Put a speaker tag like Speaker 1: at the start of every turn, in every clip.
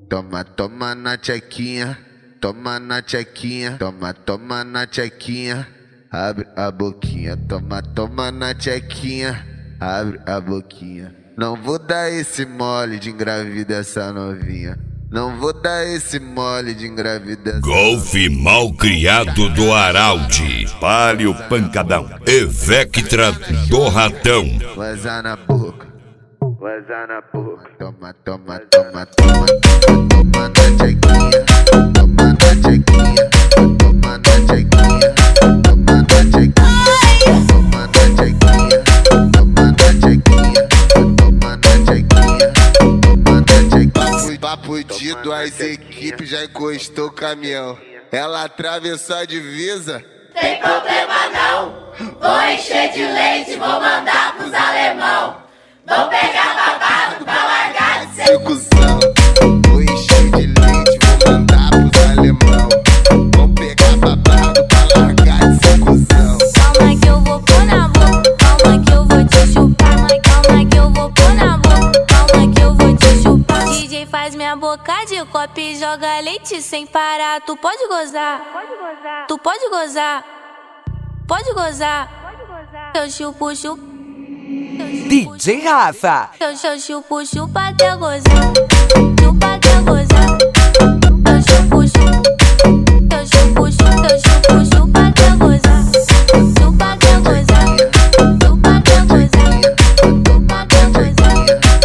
Speaker 1: Toma, toma na tchequinha, toma na tchequinha, toma, toma na tchequinha, abre a boquinha, toma, toma na tchequinha, abre a boquinha. Não vou dar esse mole de engravidar essa novinha. Não vou dar esse mole de engravidar.
Speaker 2: Golfe mal criado do Araldi, Palio Pancadão, Evectra do Ratão.
Speaker 1: Vaza na boca, vaza na boca. Toma, toma, toma, toma, toma na tchequinha, toma na tchequinha, toma na tchequinha, toma na tchequinha, toma na tchequinha, toma na tchequinha, toma na tchequinha, toma na tchequinha. Papo dito, as equipes já encostou o caminhão. Ela atravessou a divisa.
Speaker 3: Tem problema não, vou encher de leite, vou mandar pros alemão. Vou pegar babado pra largar de ser
Speaker 1: Cuzão, vou encher de leite, vou mandar pros alemão. Vou pegar babado pra largar de ser cuzão.
Speaker 4: Calma que eu vou pôr na boca, calma que eu vou te chupar. Calma que eu vou pôr na boca, calma que eu vou te chupar. DJ faz minha boca de copo e joga leite sem parar. Tu pode gozar, tu pode gozar, pode gozar. Eu chupo, chupo.
Speaker 5: DJ Rafa.
Speaker 4: Eu chupo, chupa até gozar, chupa até gozar. Eu chupo, chupa, eu chupo, chupa, eu chupo, chupa até gozar, chupa até gozar, chupa até gozar, chupa até gozar.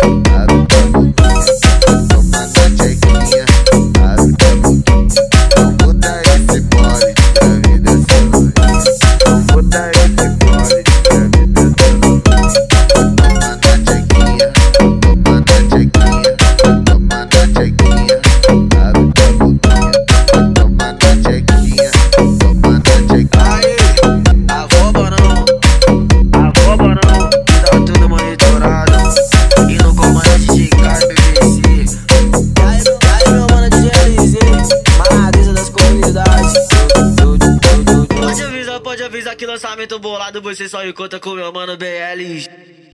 Speaker 1: Toma na tchequinha, abre a boquinha. Não vou dar esse mole de engravidar essa novinha. Não vou dar esse mole de engravidar essa novinha. Toma na tchequinha, toma na tchequinha, toma na tchequinha, abre a boquinha. Toma na tchequinha, toma na tchequinha.
Speaker 6: Aê, arroba não, que tá tudo monitorado. E no comando de Chicago, BBC. E aí, meu mano de GLZ, Maradeza das comunidades. Pode avisar que lançamento bolado, você só encontra com meu mano BL.